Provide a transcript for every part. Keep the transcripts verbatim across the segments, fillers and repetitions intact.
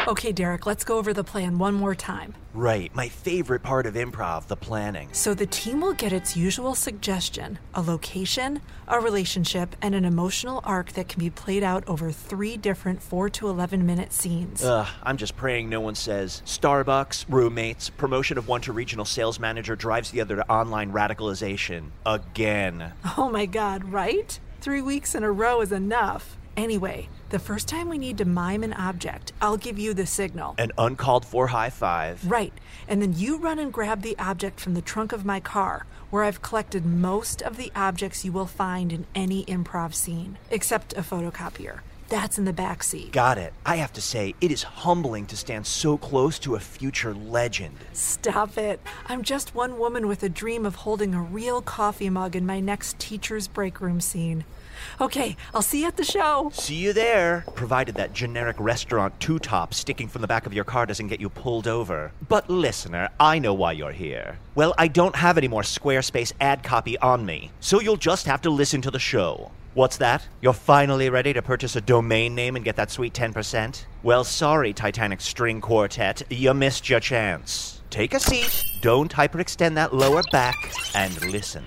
Okay, Derek, let's go over the plan one more time. Right, my favorite part of improv, the planning. So the team will get its usual suggestion, a location, a relationship, and an emotional arc that can be played out over three different four to eleven minute scenes. Ugh, I'm just praying no one says, Starbucks, roommates, promotion of one to regional sales manager drives the other to online radicalization. Again. Oh my God, right? Three weeks in a row is enough. Anyway, the first time we need to mime an object, I'll give you the signal. An uncalled for high five. Right, and then you run and grab the object from the trunk of my car, where I've collected most of the objects you will find in any improv scene, except a photocopier. That's in the back seat. Got it. I have to say, it is humbling to stand so close to a future legend. Stop it. I'm just one woman with a dream of holding a real coffee mug in my next teacher's break room scene. Okay, I'll see you at the show. See you there. Provided that generic restaurant two-top sticking from the back of your car doesn't get you pulled over. But listener, I know why you're here. Well, I don't have any more Squarespace ad copy on me, so you'll just have to listen to the show. What's that? You're finally ready to purchase a domain name and get that sweet ten percent? Well, sorry, Titanic String Quartet, you missed your chance. Take a seat, don't hyperextend that lower back, and listen.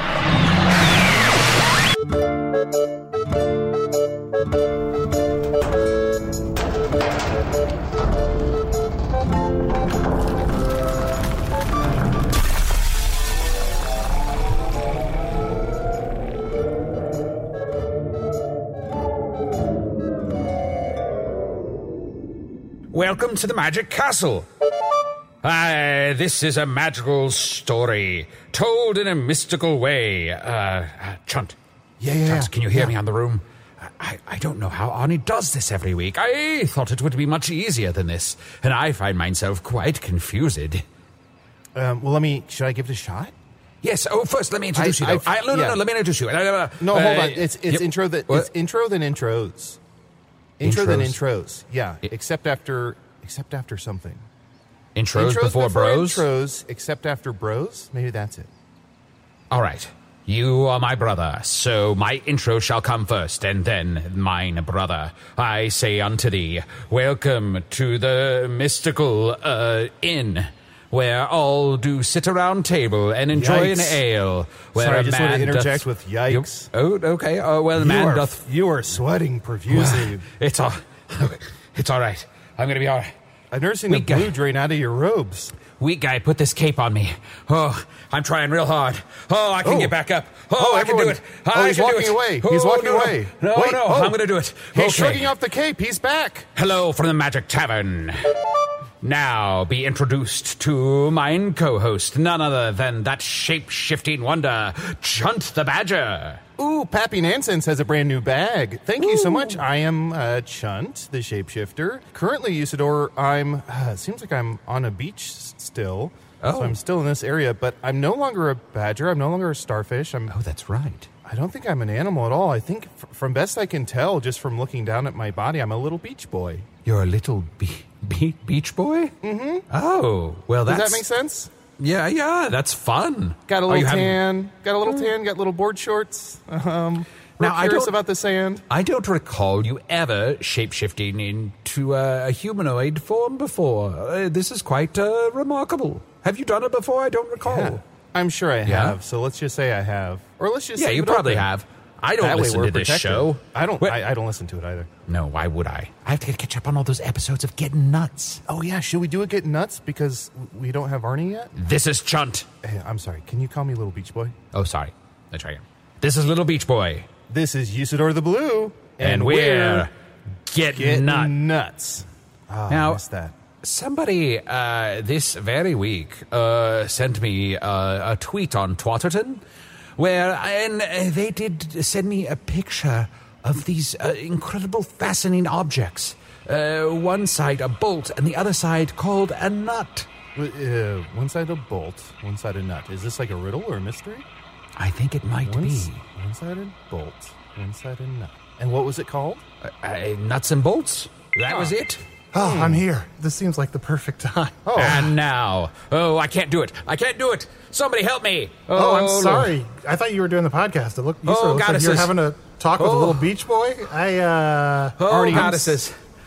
Welcome to the Magic Castle. Ah, this is a magical story, told in a mystical way. Uh, uh Chunt. Yeah, yeah, Chunt, yeah. can you hear yeah. me on the room? I, I don't know how Arnie does this every week. I thought it would be much easier than this, and I find myself quite confused. Um, well, let me... Should I give it a shot? Yes. Oh, first, let me introduce I, you. Though. I, I, no, no, yeah. no. Let me introduce you. Uh, No, uh, hold on. It's it's yep. intro that What? it's intro then intros. Intro then Intros? intros. Yeah, I- except after except after something. Intros, intros before, bros? Intros, except after bros. Maybe that's it. All right. You are my brother, so my intro shall come first, and then mine brother. I say unto thee, welcome to the mystical uh, inn, where all do sit around table and enjoy Yikes. an ale. Where Sorry, a I just want to man interject doth- with yikes. You- oh, okay. Oh, well, the You man are, doth... you are sweating profusely. It's all... It's all right. I'm going to be all right. I'm nursing the We got- blue drain out of your robes. Weak guy, put this cape on me. Oh, I'm trying real hard. Oh, I can Oh. get back up. Oh, Oh, I can do everyone- it. Oh, I he's can do walking it. away. Oh, He's walking no, no. away. No, Wait, no, oh. I'm going to do it. He's Okay. shrugging off the cape. He's back. Hello from the Magic Tavern. Now be introduced to mine co-host, none other than that shape-shifting wonder, Chunt the Badger. Ooh, Pappy Nonsense has a brand new bag. Thank you so much. I am uh, Chunt, the shapeshifter. Currently, Usador, I'm... Uh, it seems like I'm on a beach s- still. Oh. So I'm still in this area, but I'm no longer a badger. I'm no longer a starfish. I'm... Oh, that's right. I don't think I'm an animal at all. I think, f- from best I can tell, just from looking down at my body, I'm a little beach boy. You're a little be- be- beach boy? Mm-hmm. Oh, well, Does that's... that make sense? Yeah, yeah, that's fun. Got a Are little you having- tan. Got a little tan. Got little board shorts. Um, Now, now, I curious don't- about the sand. I don't recall you ever shapeshifting into a, a humanoid form before. Uh, this is quite uh, remarkable. Have you done it before? I don't recall. Yeah, I'm sure I Yeah? have. So let's just say I have, or let's just Yeah, leave you it probably open. have. I don't That way listen we're to this protected. show. I don't. Wait. I, I don't listen to it either. No, why would I? I have to catch up on all those episodes of Getting Nuts. Oh yeah, should we do it? Get nuts because we don't have Arnie yet. This is Chunt. Hey, I'm sorry. Can you call me Little Beach Boy? Oh, sorry. Let's try again. This is Little Beach Boy. This is Usador the Blue, And, we're Getting Getting Nuts. nuts. Oh, Now- I missed that. Somebody uh, this very week uh, sent me uh, a tweet on Twatterton where and uh, they did send me a picture of these uh, incredible, fascinating objects. Uh, one side a bolt and the other side called a nut. Uh, one side a bolt, one side a nut. Is this like a riddle or a mystery? I think it might One, be. s- one sided bolt, one sided nut. And what was it called? Uh, uh, nuts and bolts? That was it? Oh, I'm here. This seems like the perfect time. Oh, And now. Oh, I can't do it. I can't do it. Somebody help me. Oh, I'm Lord. sorry. I thought you were doing the podcast. It looked, you Oh, sort of looked like you were goddesses. having a talk with a Oh. little beach boy. I, uh... Oh, already goddesses.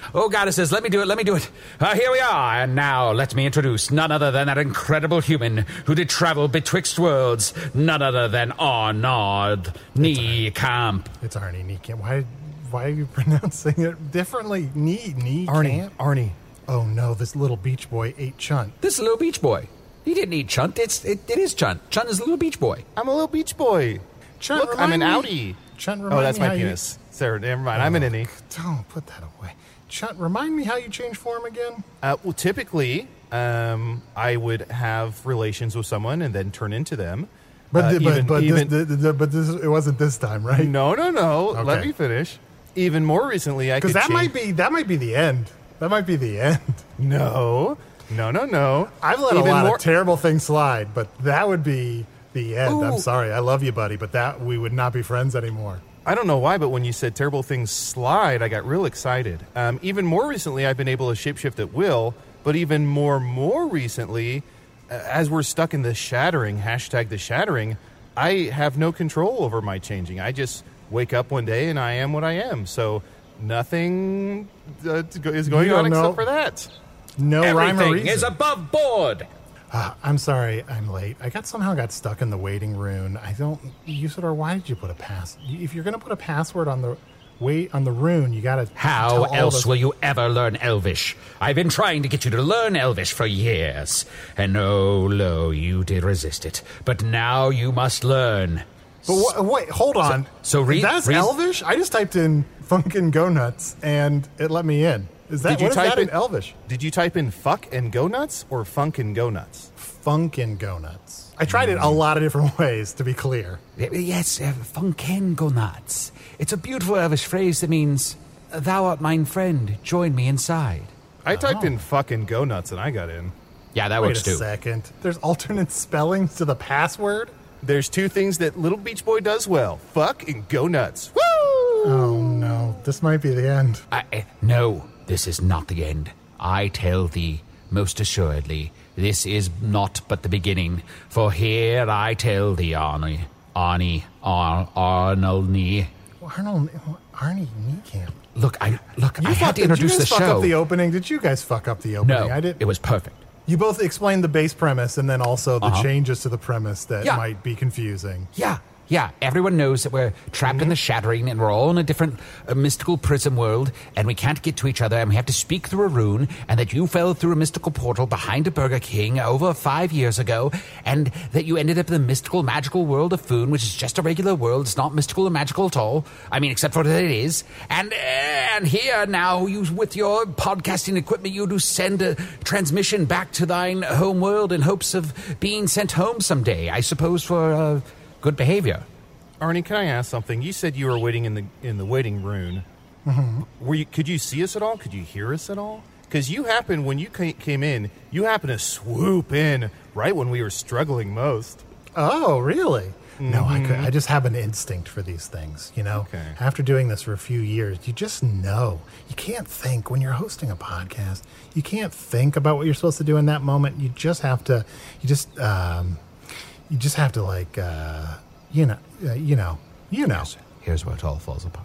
Oh, goddesses, let me do it, let me do it. Uh, here we are, and now let me introduce none other than that incredible human who did travel betwixt worlds, none other than Arnaud Niekamp. It's Arnie Niekamp. Why, why are you pronouncing it differently? Nee, Niekamp? Arnie, Arnie. Oh no, this little beach boy ate Chunt. This little beach boy. He didn't eat Chunt. It's, it, it is Chunt. Chunt is a little beach boy. I'm a little beach boy. Chunt, Look, I'm an remind Audi. me- Chunt, remind Oh, that's me my how you- penis. Sarah, never mind. I'm an innie. Don't put that away. Chunt, remind me how you change form again? Uh, well, typically, um, I would have relations with someone and then turn into them. But Uh, the- but even- but even- this, the, the, but this it wasn't this time, right? No, no, no. Let Okay. me finish. Even more recently, I could Because that change- might be that might be the end. That might be the end. No, no, no, no. I've let Even a lot more- of terrible things slide, but that would be the end. I'm Ooh. sorry. I love you, buddy, but that we would not be friends anymore. I don't know why, but when you said terrible things slide, I got real excited. Um, even more recently, I've been able to shapeshift at will, but even more, more recently, uh, as we're stuck in the shattering, hashtag the shattering, I have no control over my changing. I just wake up one day and I am what I am. So nothing uh, to go- is going You on don't except know. for that. No rhyme or Everything reason. is above board. Ah, I'm sorry, I'm late. I got somehow got stuck in the waiting rune. I don't. Usador, why did you put a pass? If you're gonna put a password on the wait on the rune, you gotta. How tell all else of us- will you ever learn Elvish? I've been trying to get you to learn Elvish for years, and oh, lo, you did resist it. But now you must learn. But wha- wait, hold on. so read- That's read- Elvish. I just typed in "funkin' go nuts" and it let me in. Is that Did you what is type that in in- Elvish? Did you type in fuck and go nuts or funk and go nuts? Funkin' go nuts. I tried it a lot of different ways, to be clear. Yes, uh, Funken go nuts. It's a beautiful Elvish phrase that means, "Thou art mine friend, join me inside." I typed in fuck and go nuts and I got in. Yeah, that Wait works a too. second. There's alternate spellings to the password? There's two things that Little Beach Boy does well. Fuck and go nuts. Woo! Oh no, this might be the end. I, uh, no, this is not the end. I tell thee, most assuredly, this is not but the beginning. For here I tell thee, Arnie, Arnie, Ar- Arnold, Arnold, Arnie Niekamp. Look, I look. I You had fucked- to did introduce you the guys fuck show. up the opening? Did you guys fuck up the opening? no, I did. it was perfect. You both explained the base premise and then also the Uh-huh. changes to the premise that Yeah. might be confusing. Yeah, yeah. Everyone knows that we're trapped Mm-hmm. in the shattering and we're all in a different uh, mystical prism world and we can't get to each other and we have to speak through a rune and that you fell through a mystical portal behind a Burger King over five years ago and that you ended up in the mystical, magical world of Foon, which is just a regular world. It's not mystical or magical at all. I mean, except for that it is. And, and here now, you with your podcasting equipment, you do send a transmission back to thine home world in hopes of being sent home someday, I suppose for uh, good behavior. Arnie, can I ask something? You said you were waiting in the in the waiting rune. Were you? Could you see us at all? Could you hear us at all? Because you happened when you ca- came in. You happened to swoop in right when we were struggling most. Oh, really? No, I could. I just have an instinct for these things, you know? Okay. After doing this for a few years, you just know. You can't think when you're hosting a podcast. You can't think about what you're supposed to do in that moment. You just have to, you just, um, you just have to like, uh, you know, uh, you know, you know. Here's where it all falls apart.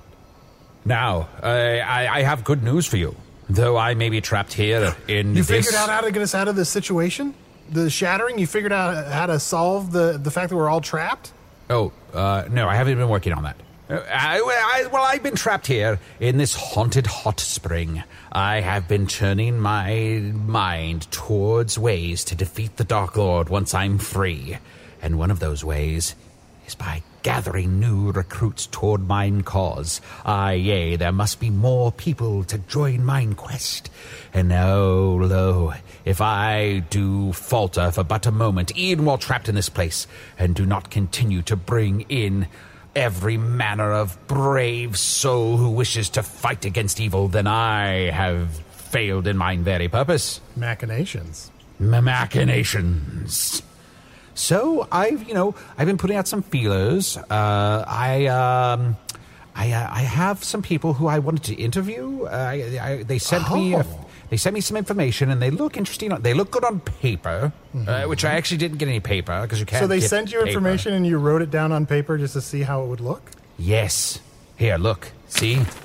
Now, uh, I, I have good news for you. Though I may be trapped here in You this... figured out how to get us out of this situation? The shattering? You figured out how to solve the, the fact that we're all trapped? Oh, uh, no, I haven't been working on that. Uh, I, I, well, I've been trapped here in this haunted hot spring. I have been turning my mind towards ways to defeat the Dark Lord once I'm free. And one of those ways is by gathering new recruits toward mine cause. Aye, yea, there must be more people to join mine quest. And oh, lo, if I do falter for but a moment, even while trapped in this place, and do not continue to bring in every manner of brave soul who wishes to fight against evil, then I have failed in mine very purpose. Machinations. Machinations. So I've, you know, I've been putting out some feelers. Uh, I, um, I, uh, I have some people who I wanted to interview. Uh, I, I, they sent me, a, Oh. they sent me some information, and they look interesting. They look good on paper, uh, which I actually didn't get any paper because you can't. So they get sent you paper. information and you wrote it down on paper just to see how it would look? Yes. Here, look. See.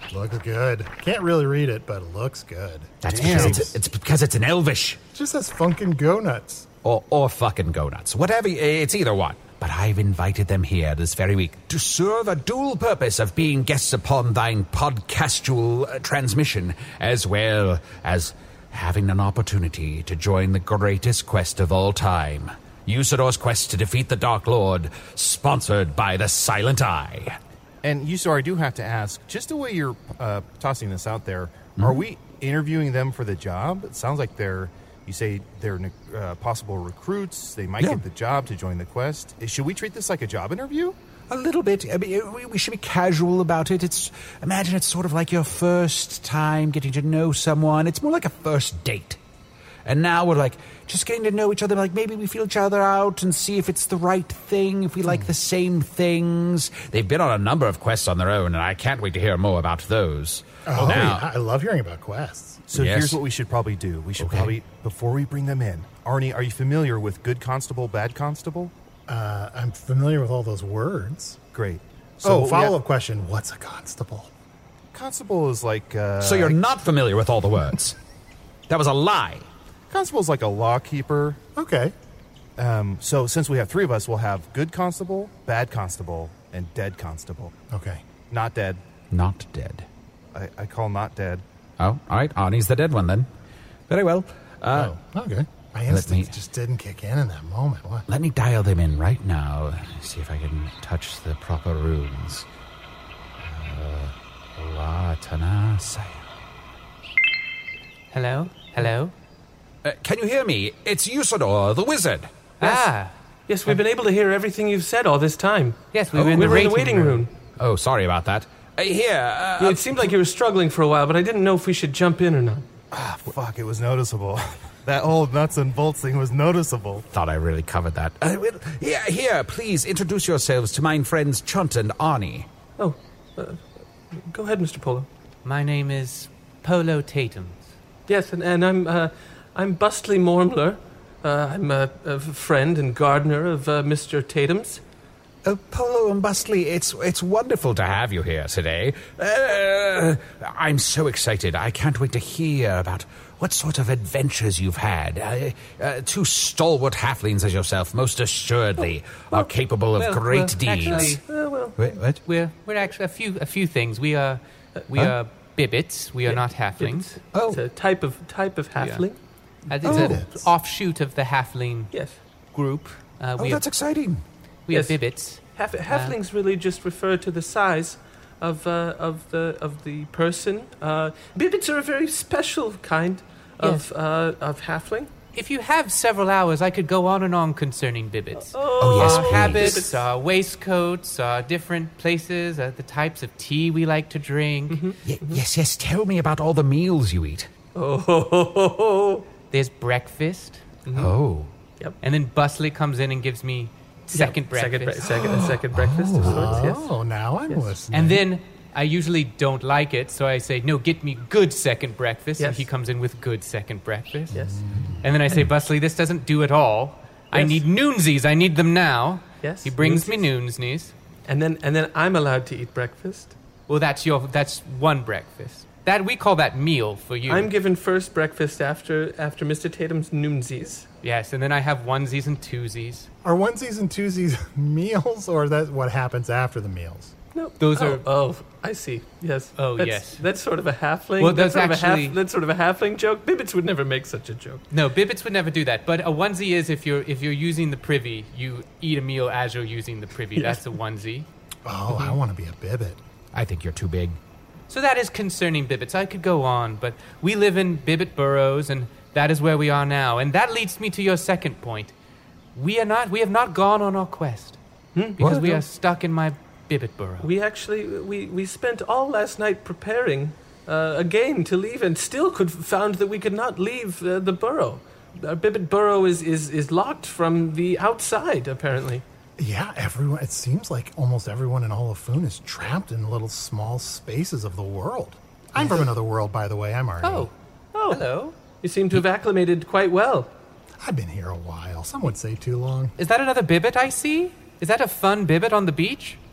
Looks good. Can't really read it, but it looks good. That's Damn. because it's, it's because it's an Elvish. It just says funkin' go nuts. Or, or fucking go nuts. Whatever, it's either one. But I've invited them here this very week to serve a dual purpose of being guests upon thine podcastual uh, transmission, as well as having an opportunity to join the greatest quest of all time. Usador's quest to defeat the Dark Lord, sponsored by the Silent Eye. And Usador, I do have to ask, just the way you're uh, tossing this out there, mm-hmm. are we interviewing them for the job? It sounds like they're, you say they're uh, possible recruits. They might yeah. get the job to join the quest. Should we treat this like a job interview? A little bit. I mean, we- we should be casual about it. It's imagine it's sort of like your first time getting to know someone. It's more like a first date. And now we're like just getting to know each other. Like maybe we feel each other out and see if it's the right thing, if we like the same things. They've been on a number of quests on their own, and I can't wait to hear more about those. Oh, now, I love hearing about quests. So Yes. here's what we should probably do. We should Okay. probably, before we bring them in, Arnie, are you familiar with good constable, bad constable? Uh, I'm familiar with all those words. Great. So, what we follow-up have- question. What's a constable? Constable is like... Uh, so you're not familiar with all the words. That was a lie. Constable is like a lawkeeper. Okay. Um, so since we have three of us, we'll have good constable, bad constable, and dead constable. Okay. Not dead. Not dead. I, I call not dead. Oh, all right. Arnie's the dead one then. Very well. Uh, oh, okay. My let instincts me- just didn't kick in in that moment. What? Let me dial them in right now. See if I can touch the proper runes. Uh, La Tana Saya. Hello? Hello? Uh, can you hear me? It's Usador, the wizard. Ah, Yes, we've been able to hear everything you've said all this time. yes, we Oh, were in we the were in waiting, the waiting room. Oh, sorry about that. Uh, here, uh, It seemed like you were struggling for a while, but I didn't know if we should jump in or not. Ah, fuck, it was noticeable. That whole nuts and bolts thing was noticeable. thought I really covered that. Uh, well, here, here, please introduce yourselves to mine friends Chunt and Arnie. Oh, uh, go ahead, Mister Polo. My name is Polo Tatum. Yes, and, and I'm uh, I'm Bustley Mormler. Uh, I'm a, a friend and gardener of uh, Mister Tatum's. Uh, Polo and Bustley, it's it's wonderful to have you here today. Uh, I'm so excited. I can't wait to hear about what sort of adventures you've had. Uh, uh, two stalwart halflings as yourself, most assuredly, are capable of well, great well, deeds. actually- Uh, well, Wait, what? We're we're actually a few a few things. We are we Huh? are bibbits. We are Yeah, not halflings. It's, Oh. it's a type of type of halfling. Uh, It's Oh. an offshoot of the halfling Yes. group. Uh, Oh, we that's are, exciting. we yes. are bibbits. Half, halflings really just refer to the size of uh, of the of the person. Uh, bibbits are a very special kind of Yes. uh, of halfling. If you have several hours, I could go on and on concerning bibbits. Oh, yes, Our please. habits, our waistcoats, our different places, uh, the types of tea we like to drink. Y- yes, yes, tell me about all the meals you eat. Oh, ho, ho, ho, ho. There's breakfast, Oh. and then Bustley comes in and gives me second Yeah, second, breakfast. bre- second, a second breakfast of sorts. Yes. Oh, now I'm Yes. listening. And then I usually don't like it, so I say, no, get me good second breakfast. And Yes. he comes in with good second breakfast. Yes. And then I say, Bustley, this doesn't do it all. I Yes. need noonsies. I need them now. Yes. He brings me noonsies. And then and then I'm allowed to eat breakfast. Well, that's your that's one breakfast. That we call that meal for you. I'm given first breakfast after after Mister Tatum's noonsies. yes, and then I have onesies and twosies. Are onesies and twosies meals, or is that what happens after the meals? No, Those oh, are- Oh, I see. Yes. Oh, that's, yes. That's sort of a halfling. Well, that's, that's sort of a actually- half, that's sort of a halfling joke. Bibbits would never make such a joke. No, bibbits would never do that. But a onesie is if you're if you're using the privy, you eat a meal as you're using the privy. That's a onesie. Oh, I want to be a bibbit. I think you're too big. So that is concerning bibbits. I could go on, but we live in Bibbit Burrows, and that is where we are now. And that leads me to your second point. We are not. We have not gone on our quest because What? we are stuck in my Bibbit Burrow. We actually we, we spent all last night preparing uh, a game to leave, and still could found that we could not leave uh, the burrow. Our Bibbit Burrow is, is is locked from the outside, apparently. Yeah, everyone. It seems like almost everyone in all of Foon is trapped in little small spaces of the world. I'm from another world, by the way. I'm Arnie. oh, Oh, hello. you seem to have acclimated quite well. I've been here a while. Some would say too long. Is that another Bibbit I see? Is that a fun Bibbit on the beach?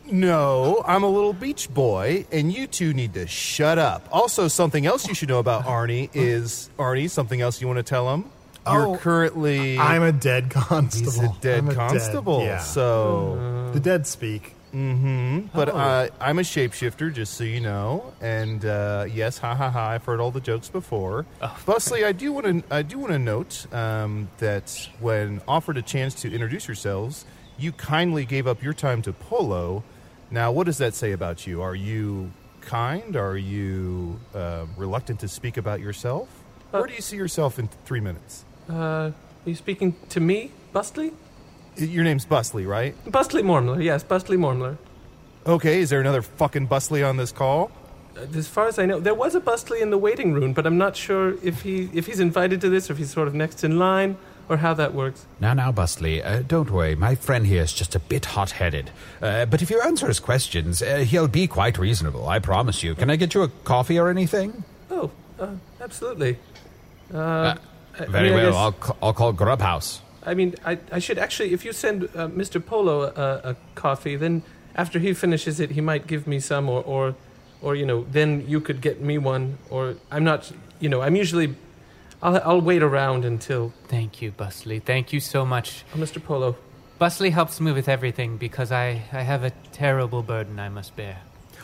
No, I'm a little beach boy, and you two need to shut up. Also, something else you should know about Arnie is, Arnie, something else you want to tell him? You're Oh, currently... I'm a dead constable. He's a dead I'm a constable, yeah. so... The dead speak. Mm-hmm. But Oh. uh, I'm a shapeshifter, just so you know. And uh, yes, ha ha ha. I've heard all the jokes before. Oh. Busley, I do want to. I do want to note um, that when offered a chance to introduce yourselves, you kindly gave up your time to Polo. Now, what does that say about you? Are you kind? Are you uh, reluctant to speak about yourself? Uh, Where do you see yourself in three minutes? Uh, are you speaking to me, Bustley? Your name's Busley, right? Bustley Mormler, yes, Bustley Mormler. Okay. Is there another fucking Busley on this call? Uh, as far as I know, there was a Bustley in the waiting room, but I'm not sure if he if he's invited to this or if he's sort of next in line or how that works. Now, now, Bustley, uh, don't worry. My friend here is just a bit hot-headed. Uh, but if you answer his questions, uh, he'll be quite reasonable, I promise you. Can I get you a coffee or anything? Oh, uh, absolutely. Uh, Uh, I- Very I mean, I well. guess- I'll, ca- I'll call Grubhouse. I mean, I, I should actually, if you send uh, Mister Polo a, a coffee, then after he finishes it, he might give me some, or, or, or, you know, then you could get me one, or I'm not, you know, I'm usually, I'll, I'll wait around until, Thank you, Bustley. Thank you so much. oh, Mister Polo. Bustley helps me with everything because I, I have a terrible burden I must bear.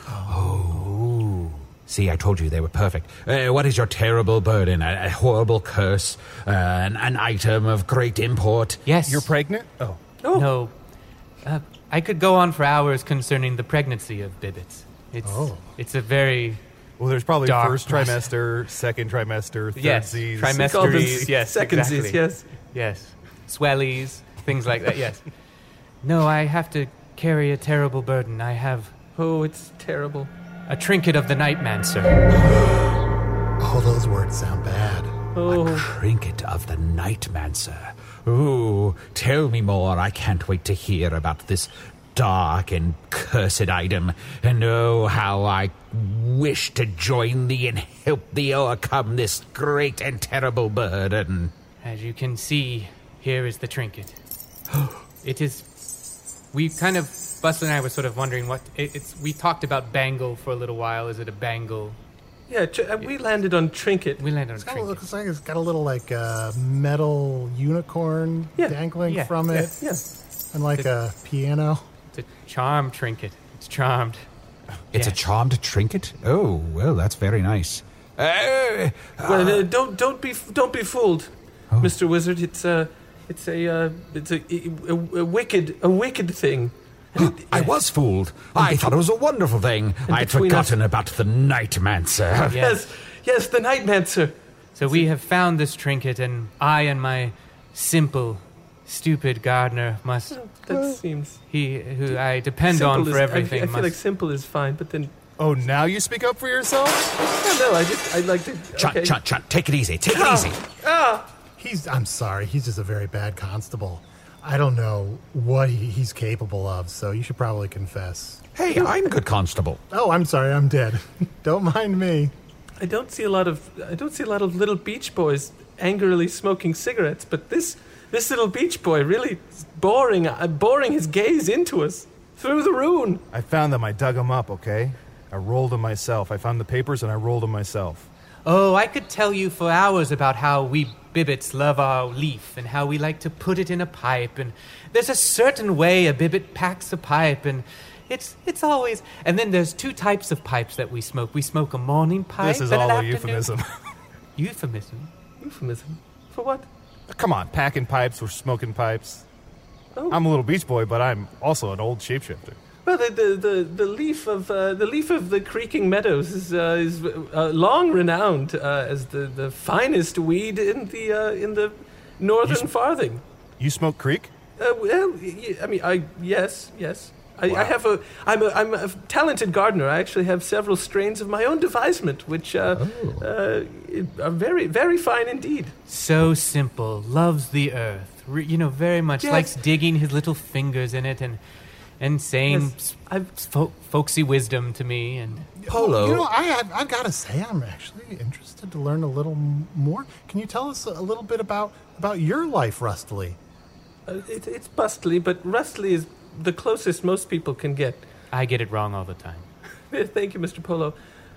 Oh. See, I told you they were perfect. Uh, what is your terrible burden? A, a horrible curse? Uh, an, an item of great import? Yes. You're pregnant? Oh. Oh, No. Uh, I could go on for hours concerning the pregnancy of Bibbits. It's, Oh. it's a very... Well, there's probably Dark first process. trimester, second trimester, third Yes, Z's. trimester- call them Mysteries, yes, secondsies, exactly. yes. Yes. Swellies, things like that, yes. No, I have to carry a terrible burden. I have Oh, it's terrible. a trinket of the Nightmancer. Oh, those words sound bad. Oh, Trinket of the Nightmancer. Ooh, tell me more. I can't wait to hear about this dark and cursed item. And oh, how I wish to join thee and help thee overcome this great and terrible burden. As you can see, here is the trinket. It is... We kind of... Buster and I were sort of wondering what... It, it's. We talked about bangle for a little while. Is it a bangle? yeah, tr- uh, we landed on Trinket. We landed on It's got a, trinket. looks like it's got a little like uh, metal unicorn Yeah, dangling yeah, from it, Yeah. and like a piano. It's a charmed trinket. It's charmed. It's a Yes. charmed trinket? Oh, well, that's very nice. Uh, Well, uh, don't don't be don't be fooled, Oh. Mister Wizard. It's a it's a uh, it's a, a, a wicked a wicked thing. I was fooled. I thought it was a wonderful thing. I'd between forgotten about the Nightmancer. Yes, yes, the Nightmancer. So we have found this trinket, and I and my simple, stupid gardener must... That seems He who I depend simple on is- for I- everything I, feel must... like simple is fine, but then Oh, now you speak up for yourself? no, no. I just I'd like to. Chunt, Okay. chunt, chunt. Take it easy. Take it easy. He's. I'm sorry. He's just a very bad constable. I don't know what he, he's capable of, so you should probably confess. Hey, I'm good constable. Oh, I'm sorry. I'm dead. Don't mind me. I don't see a lot of I don't see a lot of little beach boys angrily smoking cigarettes, but this this little beach boy really is boring uh, boring his gaze into us through the rune. I found them. I dug them up, okay? I rolled them myself. I found the papers and I rolled them myself. Oh, I could tell you for hours about how we Bibbits love our leaf and how we like to put it in a pipe. And there's a certain way a Bibbit packs a pipe, and it's it's always... And then there's two types of pipes that we smoke. We smoke a morning pipe This is and all an a afternoon- euphemism. Euphemism? Euphemism for what? Come on, packing pipes or smoking pipes. Oh. I'm a little beach boy, but I'm also an old shapeshifter. Well, the the, the, the leaf of uh, the leaf of the creaking meadows is uh, is uh, long renowned uh, as the, the finest weed in the uh, in the northern You s- farthing. You smoke creek? Uh, well, y- I mean, I yes, yes. I, Wow. I have a. I'm a. I'm a talented gardener. I actually have several strains of my own devisement, which uh, uh, are very, very fine indeed. So simple, loves the earth. Re- you know, very much Yes. likes digging his little fingers in it and and saying Yes, s- I've. fo- folksy wisdom to me. And Polo. You know, I I've, I've got to say, I'm actually interested to learn a little m- more. Can you tell us a little bit about about your life, Rustly? Uh, it, it's bustly, but rustly is the closest most people can get. I get it wrong all the time. Thank you, Mister Polo.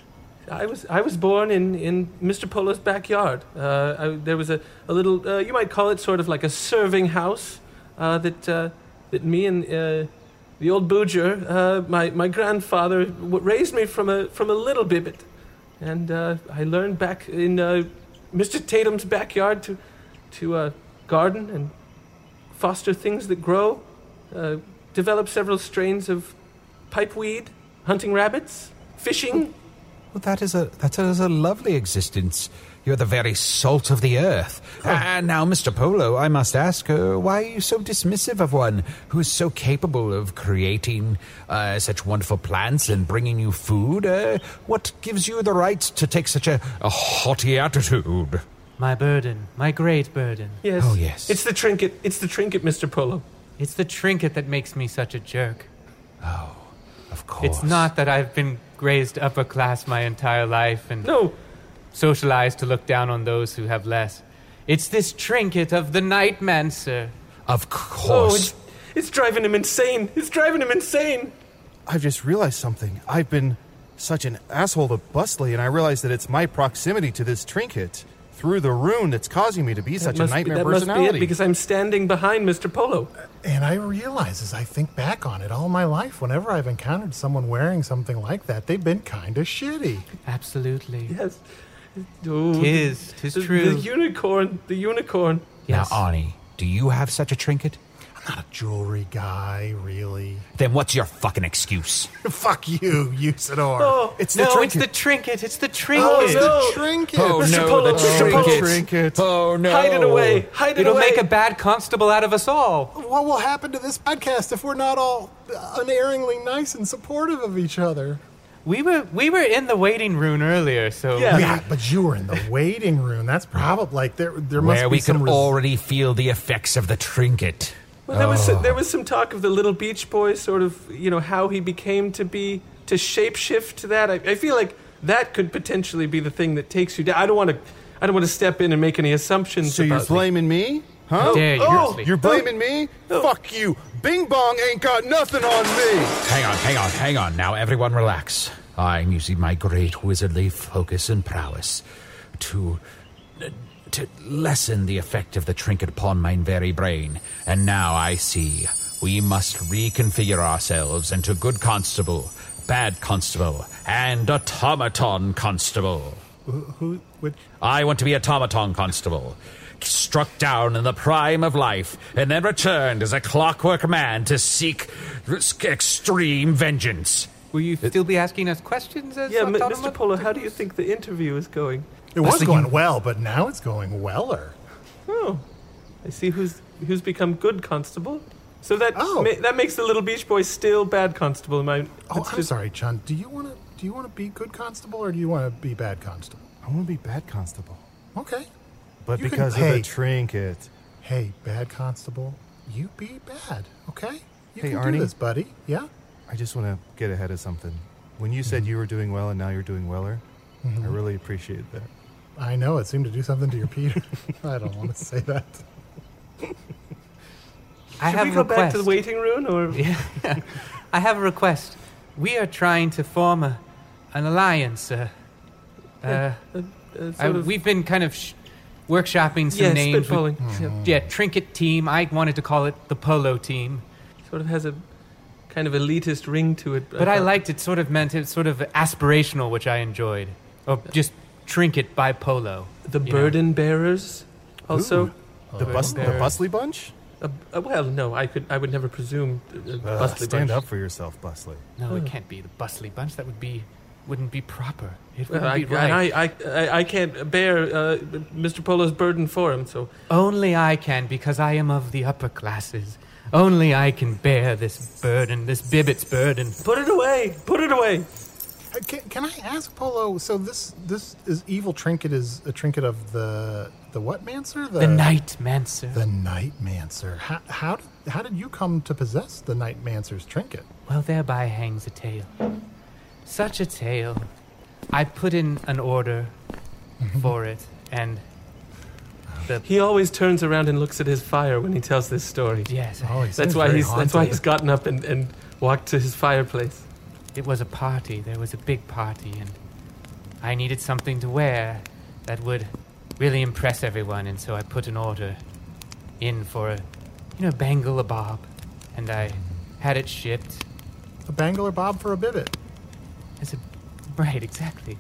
I was I was born in, in Mister Polo's backyard. Uh, I, there was a, a little, uh, you might call it sort of like a serving house uh, that uh, that me and uh, the old Booger, uh, my my grandfather, w- raised me from a from a little bibbit, and uh, I learned back in uh, Mister Tatum's backyard to to uh, garden and foster things that grow, uh, develop several strains of pipeweed, hunting rabbits, fishing. Well, that is a that is a lovely existence. You're the very salt of the earth. Oh. And now, Mister Polo, I must ask, uh, why are you so dismissive of one who is so capable of creating uh, such wonderful plants and bringing you food? Uh, what gives you the right to take such a, a haughty attitude? My burden, my great burden. Yes. Oh, yes. It's the trinket. It's the trinket, Mister Polo. It's the trinket that makes me such a jerk. Oh, of course. It's not that I've been raised upper class my entire life and no. socialized to look down on those who have less. It's this trinket of the Night Mancer. Of course. Oh, it's, it's driving him insane. It's driving him insane. I've just realized something. I've been such an asshole to Bustly, and I realized that it's my proximity to this trinket through the rune that's causing me to be That such a must be- nightmare that must personality. be it, because I'm standing behind Mister Polo. And I realize as I think back on it all my life, whenever I've encountered someone wearing something like that, they've been kind of shitty. Absolutely. Yes. Oh, Tis, tis the, true. The unicorn. The unicorn. Yes. Now, Arnie, do you have such a trinket? I'm not a jewelry guy, really. Then what's your fucking excuse? Fuck you, Usador. Oh, it's the no, trinket. it's the trinket. It's the trinket. Oh, It's no. the trinket. Oh, Mister no, Polo, the Mister Polo. trinket. Trinket. Oh, no. Hide it away. Hide it It'll away. make a bad constable out of us all. What will happen to this podcast if we're not all unerringly nice and supportive of each other? We were we were in the waiting room earlier, so Yeah. Yeah, but you were in the waiting room. That's probably like there. There must Where be we some. could res- already feel the effects of the trinket. Well, there was there was some talk of the Little Beach Boy, sort of, you know, how he became to be to shapeshift to that. I, I feel like that could potentially be the thing that takes you down. I don't want to, I don't want to step in and make any assumptions. So you're about blaming me? Huh? How dare you, Oh, Grizzly. You're blaming me? Fuck you. Bing Bong ain't got nothing on me. Hang on, hang on, hang on. Now, everyone relax. I'm using my great wizardly focus and prowess to... to lessen the effect of the trinket upon my very brain. And now I see we must reconfigure ourselves into good constable, bad constable, and automaton constable. Who? who which, I want to be automaton constable, struck down in the prime of life, and then returned as a clockwork man to seek extreme vengeance. Will you still be asking us questions? As Yeah, M- autonomous- Mister Polo, how do you think the interview is going? it was Leslie, going you- well, but now it's going weller. Oh, I see who's who's become good constable. So that Oh. ma- that makes the Little Beach Boy still bad constable. Am I? Oh, it's I'm just- sorry, Chun. Do you want to? Do you want to be good constable or do you want to be bad constable? I want to be bad constable. Okay. But You can because of pay. the trinket. Hey, bad constable, you be bad, okay? You Hey, can Arnie? do this, buddy. Yeah. I just want to get ahead of something. When you said you were doing well and now you're doing weller, I really appreciate that. I know it seemed to do something to your Peter. I don't want to say that. I Should have we a go request. back to the waiting room, or Yeah. I have a request. We are trying to form a, an alliance. Uh, uh, uh, I, sort of? we've been kind of sh- workshopping some Yeah, names. We- spitballing. Yeah. yeah, Trinket Team. I wanted to call it the Polo Team. Sort of has a kind of elitist ring to it. But I thought. liked it sort of meant it's sort of aspirational, which I enjoyed. Or just Trinket by Polo. the you know. burden bearers. Also, The, bus, the Bear. Bustly Bunch? uh, uh, well, no, I could, I would never presume. Uh, Uh, Bustly stand Bunch. up for yourself, Bustly. No, it can't be the Bustly Bunch. That would be, wouldn't be proper. It Well, wouldn't I, be right. and I, I, I, I can't bear uh, Mister Polo's burden for him. So Only I can, because I am of the upper classes. Only I can bear this burden, this Bibbit's burden. put it away. Put it away. Uh, Can, can I ask Polo? So this this is evil trinket is a trinket of the the what mancer? The Night Mancer. The Night Mancer. How how did, how did you come to possess the Night Mancer's trinket? Well, thereby hangs a tale. Such a tale. I put in an order for it, and the He always turns around and looks at his fire when he tells this story. yes, Oh, he That's seems why very he's. That's why haunted. he's gotten up and, and walked to his fireplace. it was a party. There was a big party, and I needed something to wear that would really impress everyone, and so I put an order in for a, you know, bangle a bob, and I had it shipped. A bangle or bob for a bibbit. As a, right, exactly.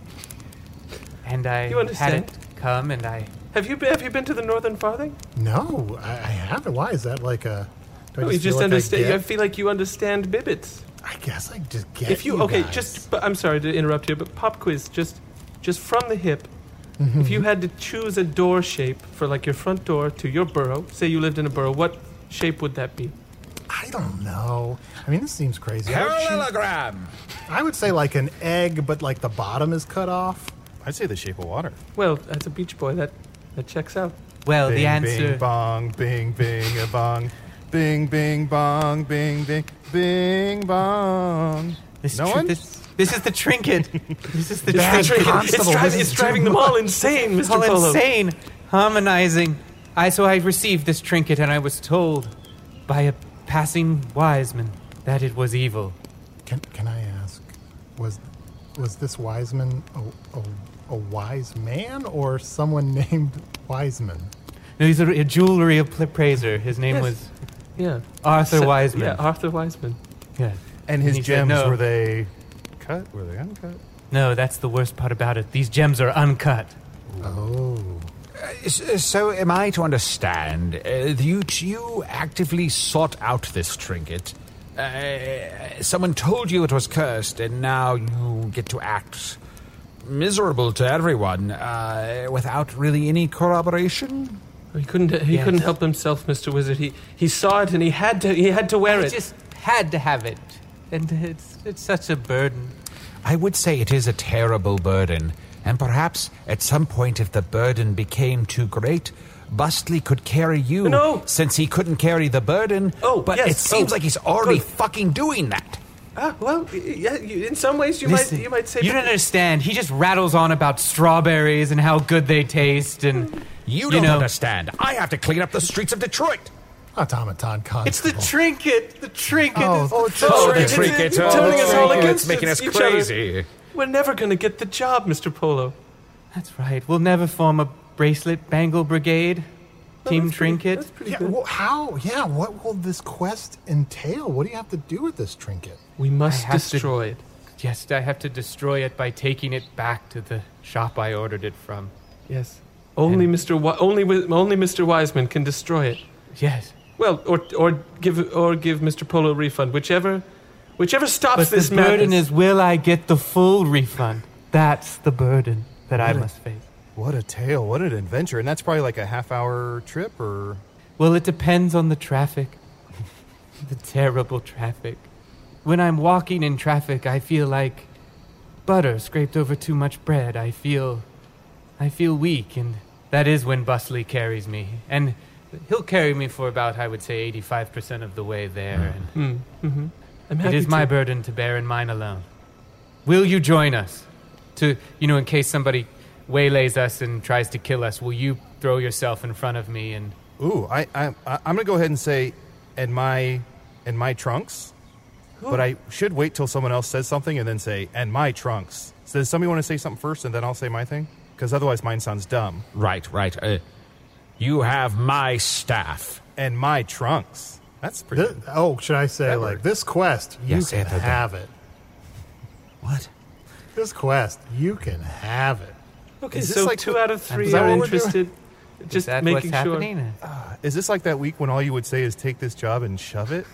And I You understand? had it come, and I... Have you been, have you been to the Northern Farthing? No, I, I haven't. Why is that like a? Do I No, you feel just like I understand. I, get- feel like you understand Bibbits. I guess I just get. If you, okay, guys. just but I'm sorry to interrupt here, but pop quiz, just just from the hip. If you had to choose a door shape for like your front door to your burrow, say you lived in a burrow, what shape would that be? I don't know. I mean, this seems crazy. I would, choose- Parallelogram. I would say like an egg, but like the bottom is cut off. I'd say the shape of water. Well, as a beach boy, that that checks out. Well, Bing, the answer... Bing, bong, bing, bing, a bong. Bing, bing, bong, bing, bing, bing, bong. This, No tr- one? this, this is the trinket. This is the Bad trinket. constable, It's, driving, this it's is driving too them all insane, It's Mister all Polo. insane. Harmonizing. I so I received this trinket, and I was told by a passing wise man that it was evil. Can Can I ask? Was was this Wiseman a, a, a wise man or someone named Wiseman? No, he's a, a jewelry appraiser. His name Yes. was Yeah. Arthur So- Wiseman. Yeah, Arthur Wiseman. Yeah. And his he said gems, no. were they cut? Were they uncut? No, that's the worst part about it. These gems are uncut. Oh, S- So, am I to understand uh, you you actively sought out this trinket? Uh, someone told you it was cursed, and now you get to act miserable to everyone uh, without really any corroboration? He couldn't. He Yes. couldn't help himself, Mister Wizard. He he saw it and he had to. He had to wear I it. just had to have it, and it's it's such a burden. I would say it is a terrible burden, and perhaps at some point, if the burden became too great, Bustley could carry you. No. Since he couldn't carry the burden. Oh, but yes. it seems Oh, like he's already good. fucking doing that. Ah, well, yeah. You, in some ways, you Listen, might you might say. you don't understand. He just rattles on about strawberries and how good they taste, and You You don't know- understand. I have to clean up the streets of Detroit. automaton constable. it's the trinket. The trinket. Oh, is oh, the oh, Oh, the It's- trinket. it's Oh, turning the us all trinket. against It's making us each other. crazy. We're never going to get the job, Mister Polo. That's right. We'll never form a bracelet bangle brigade. No, Team that's pretty- trinket. That's pretty Yeah, good. well, how? Yeah, what will this quest entail? What do you have to do with this trinket? We must I have to- destroy it. Yes, I have to destroy it by taking it back to the shop I ordered it from. Yes. Only And- Mister Wi- only Wi- only Mister Wiseman can destroy it. Yes. Well, or or give or give Mister Polo a refund, whichever, whichever stops But this the burden madness. is, will I get the full refund? That's the burden that I Really? must face. What a tale! What an adventure! And that's probably like a half-hour trip, or Well, it depends on the traffic. The terrible traffic. When I'm walking in traffic, I feel like butter scraped over too much bread. I feel I feel weak, and that is when Bustley carries me. And he'll carry me for about, I would say, eighty-five percent of the way there. And Hmm, mhm. I'm it happy is my to. burden to bear and mine alone. Will you join us? To, you know, in case somebody waylays us and tries to kill us, will you throw yourself in front of me and... ooh, I, I, I I'm gonna go ahead and say, in my, in my trunks. But I should wait till someone else says something and then say, and my trunks. So does somebody want to say something first and then I'll say my thing? Because otherwise mine sounds dumb. Right, right. Uh, you have my staff. And my trunks. That's pretty Thi- good. oh, should I say That like word. this quest? You Yes, can Anthony. have it. What? This quest, you can have it. Okay, Is this so like two the- out of three Is that are what we're doing? interested. Is Just that making what's sure. happening? Is this like that week when all you would say is take this job and shove it?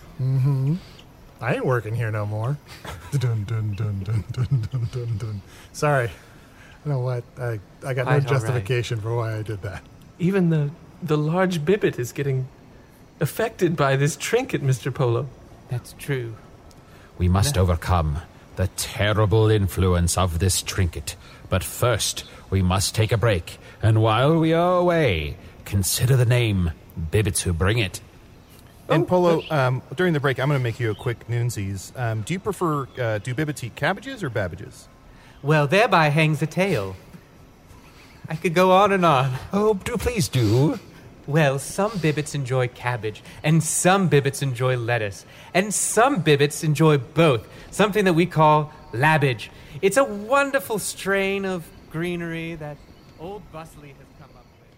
I ain't working here no more. dun, dun, dun, dun, dun, dun, dun, dun. Sorry. You know what? I, I got no Quite all right. justification for why I did that. Even the the large bibbit is getting affected by this trinket, Mister Polo. That's true. We must overcome the terrible influence of this trinket. But first, we must take a break. And while we are away, consider the name Bibbits who bring it. And Polo, um, during the break, I'm going to make you a quick noonsies. Um, do you prefer, uh, do bibbits eat cabbages or babbages? Well, thereby hangs a tale. I could go on and on. Oh, do please do. Well, some bibbits enjoy cabbage, and some bibbits enjoy lettuce, and some bibbits enjoy both, something that we call labbage. It's a wonderful strain of greenery that old Bustley has come up with.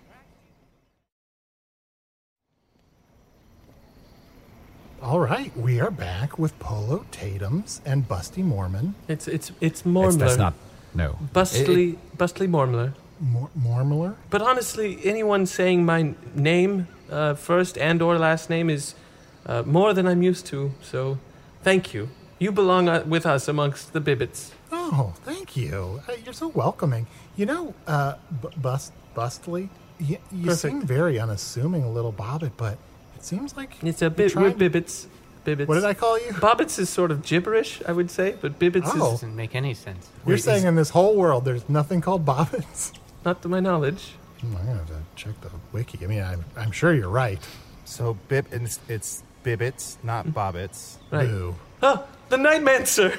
All right, we are back with Polo Tatums and Busty Mormon. It's it's it's That's, Mormler. that's not. No. Bustly It- it- Bustly Mormler. Mor- Mormler? But honestly, anyone saying my name uh, first and or last name is uh, more than I'm used to. So, thank you. You belong uh, with us amongst the bibbits. Oh, thank you. Uh, you're so welcoming. You know, uh, B- Bust Bustley, you, you Perfect. seem very unassuming, a little bobbit, but it seems like It's a you're bit. We're trying- bibbits. Bibbits. What did I call you? Bobbits is sort of gibberish, I would say, but bibbits Oh. is Doesn't make any sense. You're Wait, saying is- in this whole world there's nothing called bobbits? not to my knowledge. Hmm, I'm gonna have to check the wiki. I mean, I'm, I'm sure you're right. So bib, it's, it's bibbits, not bobbits. Right. Boo. Oh, the Nightmancer.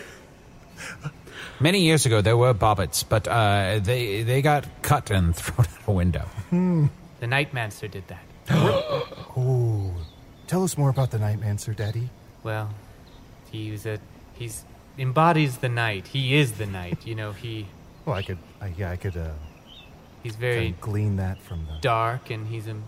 Many years ago, there were bobbits, but uh, they they got cut and thrown out a window. The Nightmancer did that. Ooh. Tell us more about the Nightmancer, Daddy. Well, he's a he's embodies the night. He is the night. You know, he Well, I could, I, yeah, I could uh, he's kind very of glean that from the. dark, and he's a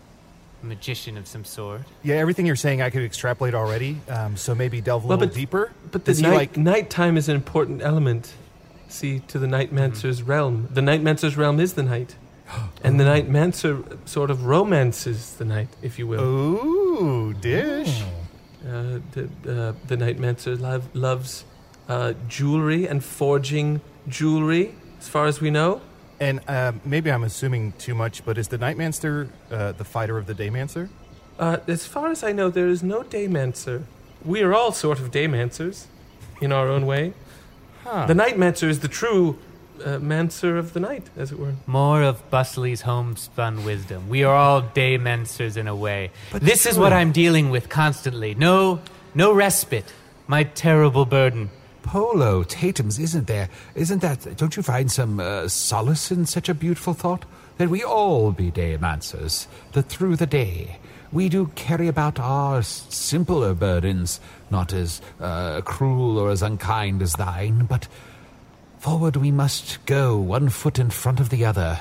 magician of some sort. Yeah, everything you're saying I could extrapolate already. Um, so maybe delve a Well, little but- deeper. But the Does he night, like? nighttime is an important element. See, to the Nightmancer's realm. The Nightmancer's realm is the night. And the Nightmancer sort of romances the night, if you will. Ooh, dish. Uh, the, uh, the Nightmancer love, loves uh, jewelry and forging jewelry, as far as we know. And uh, maybe I'm assuming too much, but is the Nightmancer uh, the fighter of the Daymancer? Uh, as far as I know, there is no Daymancer. We are all sort of Daymancers, in our own way. Huh. The Nightmancer is the true uh, Mancer of the night, as it were. More of Bustley's homespun wisdom. We are all Daymancers in a way. But this is true. what I'm dealing with constantly. No, no respite. My terrible burden. Polo Tatums, isn't there? Isn't that? Don't you find some uh, solace in such a beautiful thought that we all be daymancers? That through the day we do carry about our s- simpler burdens, not as uh, cruel or as unkind as thine, but forward we must go, one foot in front of the other,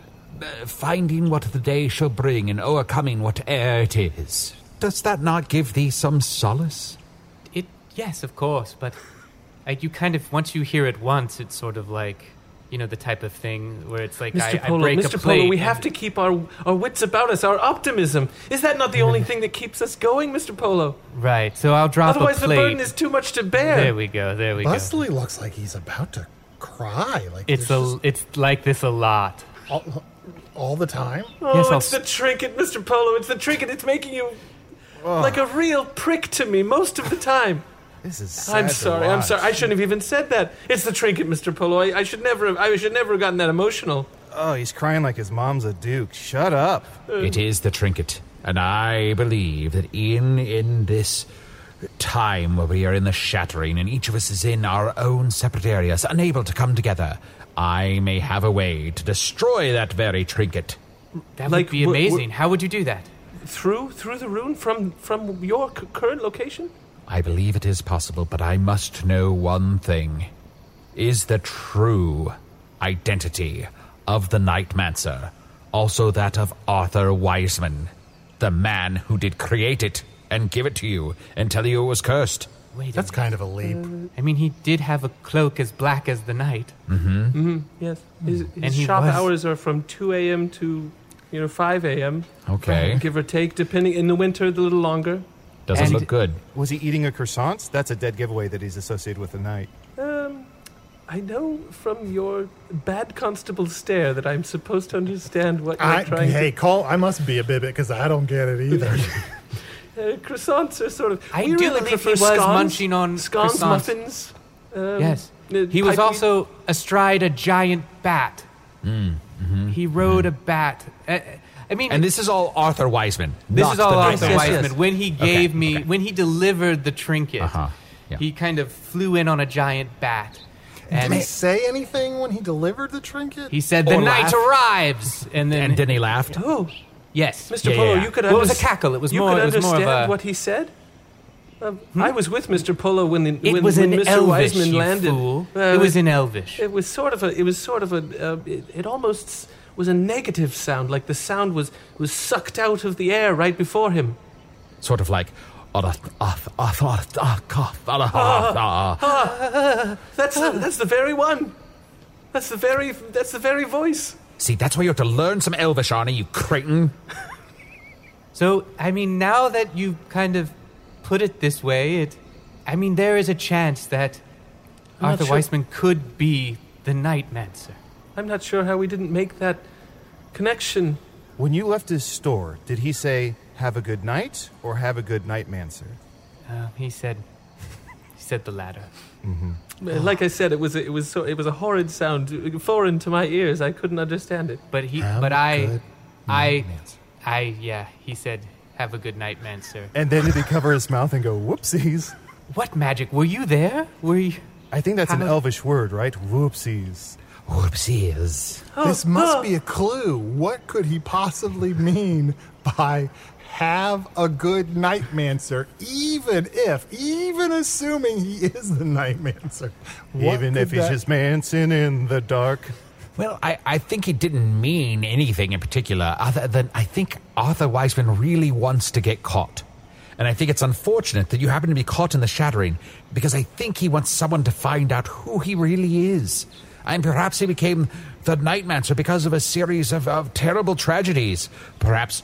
uh, finding what the day shall bring and overcoming whate'er it is. Does that not give thee some solace? It, yes, of course, but like you kind of once you hear it once, it's sort of like, you know, the type of thing where it's like Mister I, Polo, I break Mister a plate. Polo, we and- have to keep our, our wits about us, our optimism. Is that not the only thing that keeps us going, Mister Polo? Right, so I'll drop Otherwise, a the plate. burden is too much to bear. There we go. There we go. Bustley looks like he's about to cry. Like It's there's a, it's like this a lot. just all, all the time. Oh, Yes, I'll it's s- the trinket, Mister Polo. It's the trinket. It's making you like a real prick to me most of the time. This is. Sad I'm to sorry. I'm watch. sorry. I shouldn't have even said that. It's the trinket, Mister Polo. I, I should never have. I should never have gotten that emotional. Oh, he's crying like his mom's a duke. Shut up. It is the trinket, and I believe that in in this time where we are in the shattering, and each of us is in our own separate areas, unable to come together, I may have a way to destroy that very trinket. That Like, would be wh- wh- amazing. How would you do that? Through through the rune from from your c- current location. I believe it is possible, but I must know one thing. Is the true identity of the Nightmancer also that of Arthur Wiseman, the man who did create it and give it to you and tell you it was cursed? Wait, a That's kind of a leap. I mean, he did have a cloak as black as the night. Mm-hmm. Yes. His, his And he shop was- hours are from two a.m. to you know five a.m. Okay. give or take, depending. In the winter, a little longer. Doesn't And- look good. Was he eating a croissant? That's a dead giveaway that he's associated with the night. Um, I know from your bad constable stare that I'm supposed to understand what you're I, trying hey, call. I must be a bibbit because I don't get it either. to. Uh, croissants are sort of. I we do really believe prefer he was scones, munching on scones, croissants. muffins. Um, Yes. uh, He was pipe- also astride a giant bat. He rode a bat. Uh, I mean, And this is all Arthur Wiseman. this not is all the Arthur Yes, Nightmancer. yes. Wiseman. When he gave Okay, me, okay. when he delivered the trinket, Uh-huh, yeah. he kind of flew in on a giant bat. Did And he say anything when he delivered the trinket? he said, "The Or night laugh. arrives." And then And then he laughed. Oh, Yes. Mister Yeah, Polo, yeah, yeah. you could Well, it was a understand- cackle. It was you more. could It was more understand of a. what he said. Uh, I was with Mister Polo when the, It when, was when in Mister Elvish, Wiseman you landed. fool. Uh, it was in Elvish. It was sort of a. It was sort of a. Uh, it, it almost was a negative sound, like the sound was was sucked out of the air right before him. Sort of like. That's that's the very one. That's the very that's the very voice. See, that's why you have to learn some Elvish, Arnie, you cretin. So, I mean, now that you kind of put it this way, it, I mean, there is a chance that I'm not Arthur sure- Weissman could be the Nightmancer. I'm not sure how we didn't make that connection. When you left his store, did he say, have a good night, or have a good night, Mancer? Uh, he said, he said the latter. Uh, Like I said, it was a, it was so it was a horrid sound, uh, foreign to my ears. I couldn't understand it. But he, Have but a I, good I, night, Mancer. I, yeah, he said, have a good night, Mancer. And then did he cover his mouth and go, whoopsies? What magic? Were you there? Were you? I think that's an How- Elvish word, right? Whoopsies. Whoopsies. This must be a clue. What could he possibly mean by have a good Nightmancer, even if, even assuming he is the Nightmancer? What Even could if he's that- just Manson in the dark. Well, I, I think he didn't mean anything in particular, other than I think Arthur Weissman really wants to get caught. And I think it's unfortunate that you happen to be caught in the shattering, because I think he wants someone to find out who he really is. And perhaps he became the Nightmancer because of a series of, of terrible tragedies. Perhaps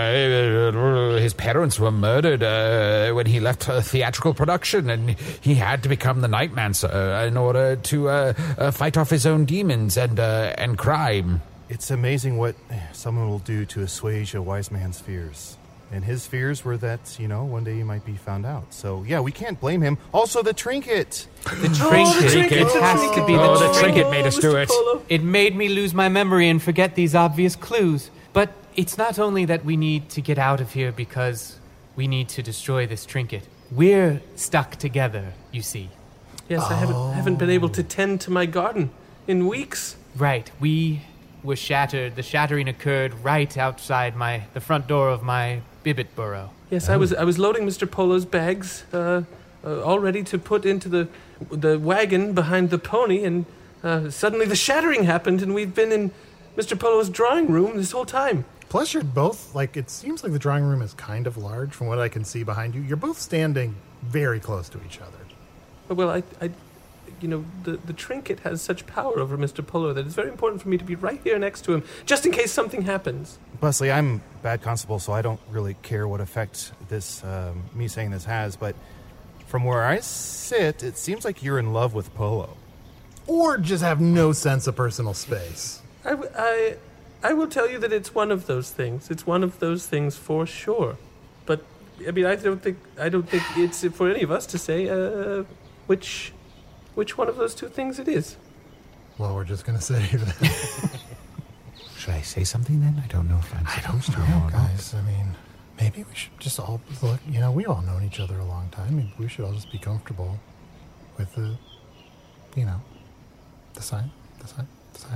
uh, his parents were murdered uh, when he left a theatrical production, and he had to become the Nightmancer uh, in order to uh, uh, fight off his own demons and uh, and crime. It's amazing what someone will do to assuage a wise man's fears. And his fears were that, you know, one day he might be found out. So, yeah, we can't blame him. Also, the trinket. The trinket. trinket, It the has trinket. to be Oh, the the trinket. trinket made us do Mister it. Polo. It made me lose my memory and forget these obvious clues. But it's not only that we need to get out of here because we need to destroy this trinket. We're stuck together, you see. Yes, I haven't haven't been able to tend to my garden in weeks. Right. We were shattered. The shattering occurred right outside my the front door of my Bibbit burrow. Yes, I was I was loading Mister Polo's bags, uh, uh, all ready to put into the the wagon behind the pony, and uh, suddenly the shattering happened, and we've been in Mister Polo's drawing room this whole time. Plus, you're both, like, it seems like the drawing room is kind of large from what I can see behind you. You're both standing very close to each other. Well, I, I you know, the, the trinket has such power over Mister Polo that it's very important for me to be right here next to him, just in case something happens. Busley, I'm bad constable, so I don't really care what effect this, um, me saying this has, but from where I sit, it seems like you're in love with Polo. Or just have no sense of personal space. I, w- I, I will tell you that it's one of those things. It's one of those things for sure. But I mean, I don't think I don't think it's for any of us to say uh, which which one of those two things it is. Well, we're just going to say that. Should I say something then? I don't know if I'm I don't supposed to. know, or not. guys. I mean, maybe we should just all look. You know, we've all known each other a long time. Maybe we should all just be comfortable with the, you know, the sign, the sign, the sign.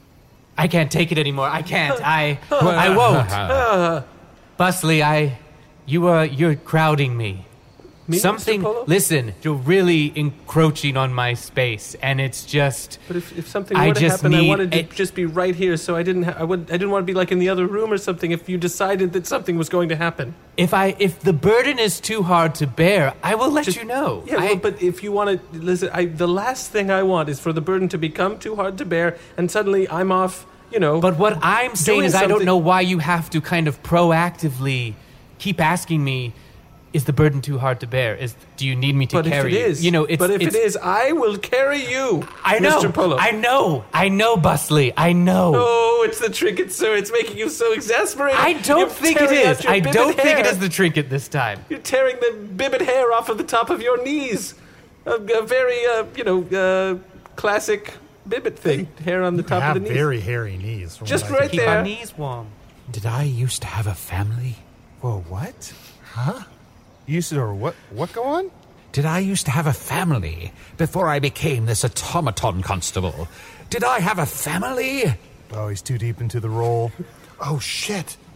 I can't take it anymore. I can't. I I won't. Busley, I you are you're crowding me. Me, Something Mister Polo? listen, you're really encroaching on my space, and it's just But if, if something I were to just happen, I need wanted to it- just be right here, so I didn't. Ha- I would. I didn't want to be like in the other room or something. If you decided that something was going to happen, if I if the burden is too hard to bear, I will let Just- you know. yeah. I, Well, but if you want to listen, I, the last thing I want is for the burden to become too hard to bear, and suddenly I'm off. You know. But what I'm saying doing is, I don't something- know why you have to kind of proactively keep asking me, is the burden too hard to bear? Is do you need me to But carry if it you? is, You know, it's, but if it's, it is, I will carry you. I know, Mister Polo. I know, I know, Busley, I know. Oh, it's the trinket, sir. It's making you so exasperated. I don't You're think it tearing out is. your I bibbit don't think it hair. is the trinket this time. You're tearing the bibbit hair off of the top of your knees. A, a very, uh, you know, uh, classic bibbit thing. Hair on the You top have of the knees. very hairy knees. From Just what I right can- Keep there. our knees warm. Did I used to have a family? Whoa, what? Huh? You used to, or what, what go on? Did I used to have a family before I became this automaton constable? Did I have a family? Oh, he's too deep into the role. Oh shit!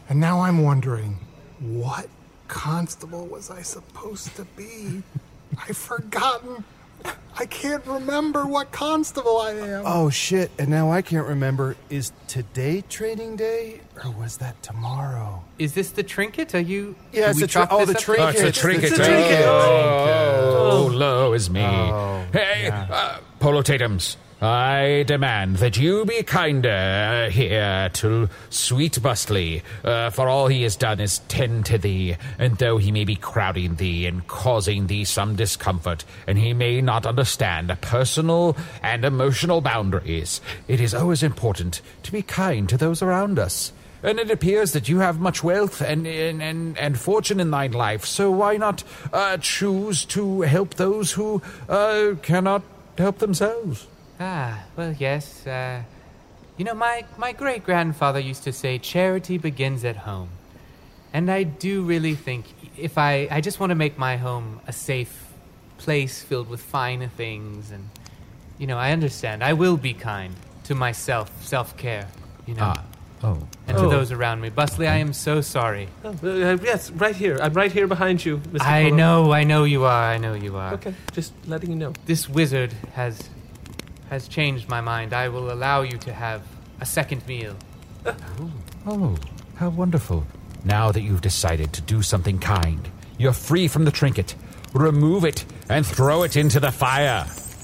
And now I'm wondering, what constable was I supposed to be? I've forgotten. I can't remember what constable I am. Oh, shit. And now I can't remember. Is today training day, or was that tomorrow? Is this the trinket? Are you... Yeah, do it's we the tri- chalk oh, this the up? trinket. Oh, it's a It's trinket. the trinket. Oh, oh, lo is me. Oh, hey, yeah. uh, Polo Tatums, I demand that you be kinder here to sweet Bustley, uh, for all he has done is tend to thee, and though he may be crowding thee and causing thee some discomfort, and he may not understand personal and emotional boundaries, it is always important to be kind to those around us. And it appears that you have much wealth and and, and, and fortune in thine life, so why not uh, choose to help those who uh, cannot help themselves? Ah, well, yes. Uh, you know, my, my great-grandfather used to say, charity begins at home. And I do really think if I... I just want to make my home a safe place filled with finer things. And, you know, I understand. I will be kind to myself, self-care, you know. Ah, oh. And Oh. to those around me. Bustley, I am so sorry. Oh, uh, yes, right here. I'm right here behind you, Mister I Polo. know, I know you are, I know you are. Okay, just letting you know. This wizard has has changed my mind. I will allow you to have a second meal. Oh, how wonderful. Now that you've decided to do something kind, you're free from the trinket. Remove it and throw it into the fire.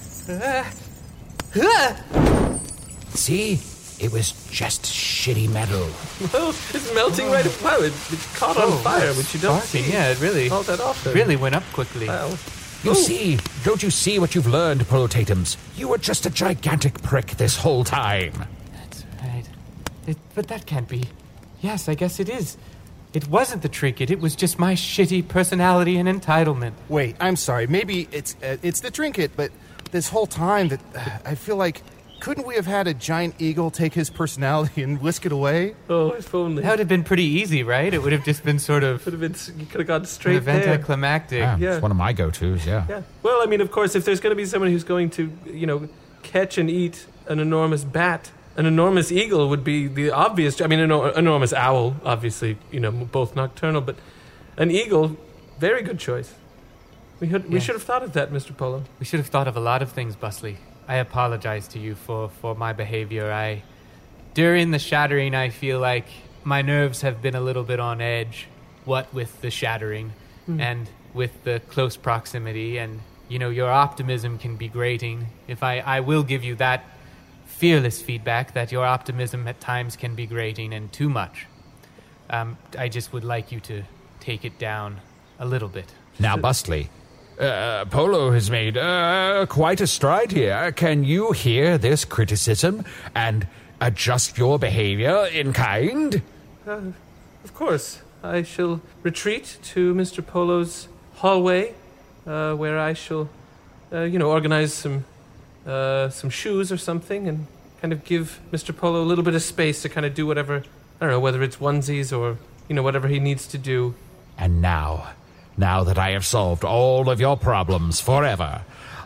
See? It was just shitty metal. Well, it's melting right up. Wow, it, it caught on fire, which you don't Sparking, see yeah, it really, all that often. really went up quickly. Wow. You see, don't you see what you've learned, Polo Tatums? You were just a gigantic prick this whole time. That's right. It, but that can't be. Yes, I guess it is. It wasn't the trinket. It was just my shitty personality and entitlement. Wait, I'm sorry. Maybe it's uh, it's the trinket, but this whole time that uh, I feel like, couldn't we have had a giant eagle take his personality and whisk it away? Oh, if only. That would have been pretty easy, right? It would have just been sort of Could have been. You could have gone sort straight of there. anticlimactic. Yeah, Yeah. it's one of my go-tos, yeah. Yeah. Well, I mean, of course, if there's going to be someone who's going to, you know, catch and eat an enormous bat, an enormous eagle would be the obvious. I mean, an enor- enormous owl, obviously, you know, both nocturnal, but an eagle, very good choice. We had, we Yeah. should have thought of that, Mister Polo. We should have thought of a lot of things, Bustley. I apologize to you for, for my behavior. I, during the shattering, I feel like my nerves have been a little bit on edge. What with the shattering and with the close proximity, and you know, your optimism can be grating. If I, I will give you that fearless feedback that your optimism at times can be grating and too much. Um, I just would like you to take it down a little bit. Now, Bustley, uh, Polo has made uh, quite a stride here. Can you hear this criticism and adjust your behavior in kind? Uh, of course. I shall retreat to Mister Polo's hallway, uh, where I shall, uh, you know, organize some, uh, some shoes or something, and kind of give Mister Polo a little bit of space to kind of do whatever, I don't know, whether it's onesies or, you know, whatever he needs to do. And now, now that I have solved all of your problems forever,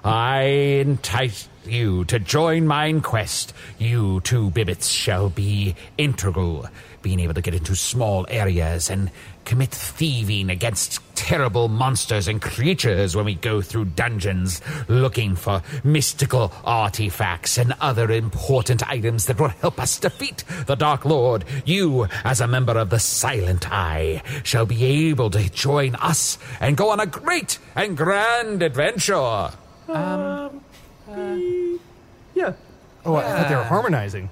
I entice you to join mine quest. You two Bibbits shall be integral, being able to get into small areas and commit thieving against terrible monsters and creatures when we go through dungeons, looking for mystical artifacts and other important items that will help us defeat the Dark Lord. You, as a member of the Silent Eye, shall be able to join us and go on a great and grand adventure. Um, yeah. Oh, I thought they were harmonizing.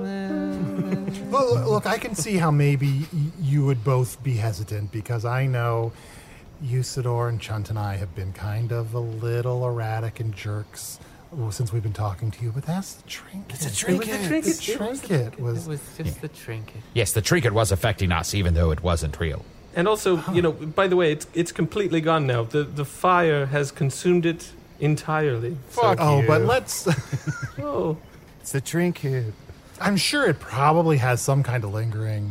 Well, look, I can see how maybe y- you would both be hesitant, because I know Usador and Chunt and I have been kind of a little erratic and jerks since we've been talking to you, but that's the trinket. It's a trinket. It was a trinket. The trinket It was... was just the trinket. Yes, the trinket was affecting us, even though it wasn't real. And also, you know, by the way, it's it's completely gone now. The the fire has consumed it entirely. Fuck Oh, you. but let's... Oh, It's the trinket. I'm sure it probably has some kind of lingering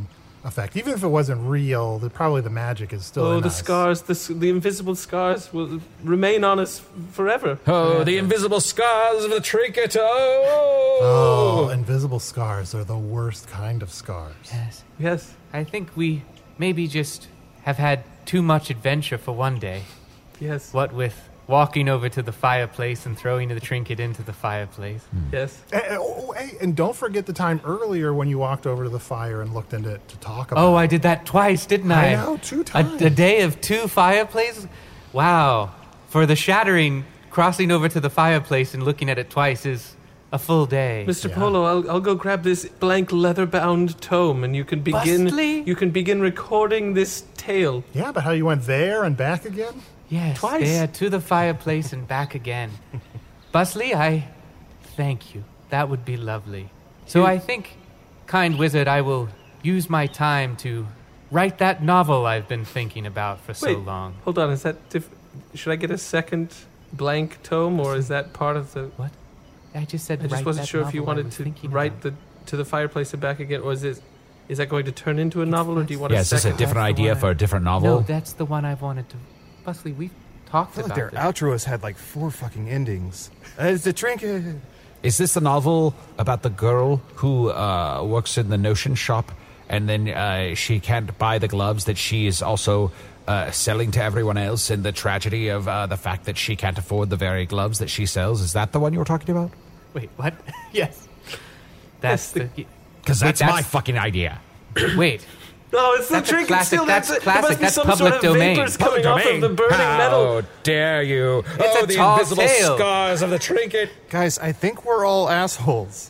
effect. Even if it wasn't real, the, probably the magic is still Oh, in the us. scars, the, s- the invisible scars will remain on us forever. Oh, the invisible scars of the trinket. Oh. Oh, invisible scars are the worst kind of scars. Yes. Yes, I think we maybe just have had too much adventure for one day. yes, What with walking over to the fireplace and throwing the trinket into the fireplace. yes. And, oh, hey, and don't forget the time earlier when you walked over to the fire and looked into it to talk about Oh, I it. did that twice, didn't I? I know, two A, times. a day of two fireplaces? Wow. For the shattering, crossing over to the fireplace and looking at it twice is a full day. Mister Yeah. Polo, I'll, I'll go grab this blank leather-bound tome, and you can begin. Bustly? You can begin recording this tale. Yeah, but how you went there and back again? Yes, Twice. there to the fireplace and back again. Bustly, I thank you. That would be lovely. So I think, kind wizard, I will use my time to write that novel I've been thinking about for so Wait, long. hold on. Is that diff- should I get a second blank tome, or is that part of the? What? I just said I just write wasn't that sure if you novel I wanted was to thinking write about. the to the fireplace and back again, or is it? Is that going to turn into a novel, or do you want Yeah, a is this a second? different That's the idea one for I- a different No, novel? that's the one I've wanted to. Bustly, we've talked I feel about like their this. outro has had like four fucking endings. Uh, it's the trinket. Is this the novel about the girl who uh, works in the notion shop and then uh, she can't buy the gloves that she is also uh, selling to everyone else, and the tragedy of uh, the fact that she can't afford the very gloves that she sells? Is that the one you were talking about? Wait, what? Yes. That's Yes, the. Because Wait, that's, my that's- fucking idea. Wait. No, it's the That's a trinket classic- still. that's That's, classic, There must be that's some public sort of domain. vapors coming off of the burning How metal. dare you? It's oh, a the tall invisible tale. scars of the trinket. Guys, I think we're all assholes.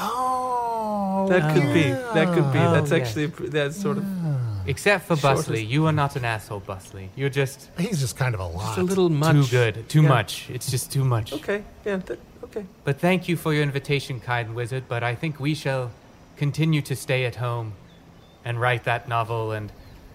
Oh, That could be. That could be. Oh, That's yes. actually that's sort of Except for Shortest- Bustly. You are not an asshole, Bustly. You're just he's just kind of a lot. just a little much. too good. Too Yeah. much. It's just too much. Okay. Yeah. That, okay. But thank you for your invitation, kind wizard. But I think we shall continue to stay at home and write that novel, and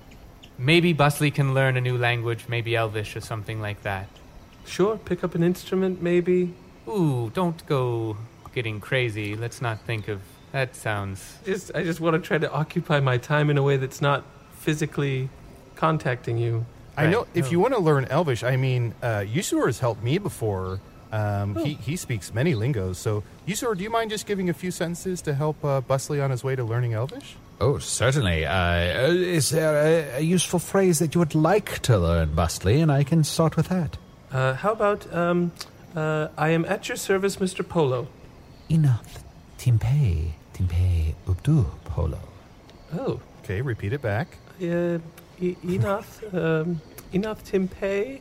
maybe Bustly can learn a new language, maybe Elvish or something like that. Sure. Pick up an instrument, maybe. Ooh, don't go getting crazy. Let's not think of that. Sounds Just I just want to try to occupy my time in a way that's not physically contacting you. I know Right. if No. you want to learn Elvish, I mean, uh, Yusur has helped me before. Um, Oh. he, he speaks many lingos. So, Yusur, do you mind just giving a few sentences to help uh, Bustly on his way to learning Elvish? Oh, certainly. Uh, is there a, a useful phrase that you would like to learn, Bustly, and I can start with that? Uh, how about um, uh, I am at your service, Mister Polo. Enough. Timpei. Timpei ubdu polo. Oh. Okay, repeat it back. Uh, E- Enoth, um, Enoth Timpei,